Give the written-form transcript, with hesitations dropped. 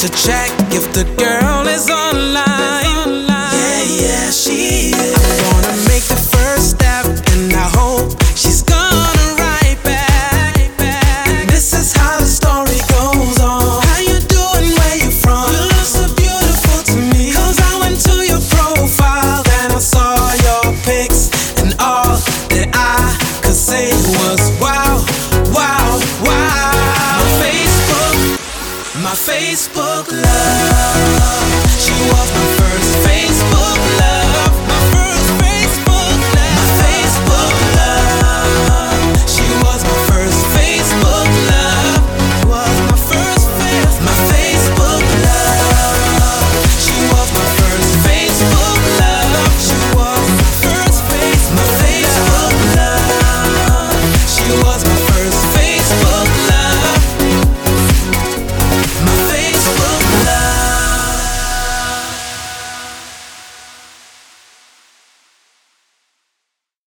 to check if the girl is online. Yeah, yeah, she is. I wanna make the first step, and I hope she's gonna write back. And this is how the story goes on. How you doing? Where you from? You look so beautiful to me. 'Cause I went to your profile, then I saw your pics, and all that I could say was wow, wow, wow. My Facebook love, she was my first Facebook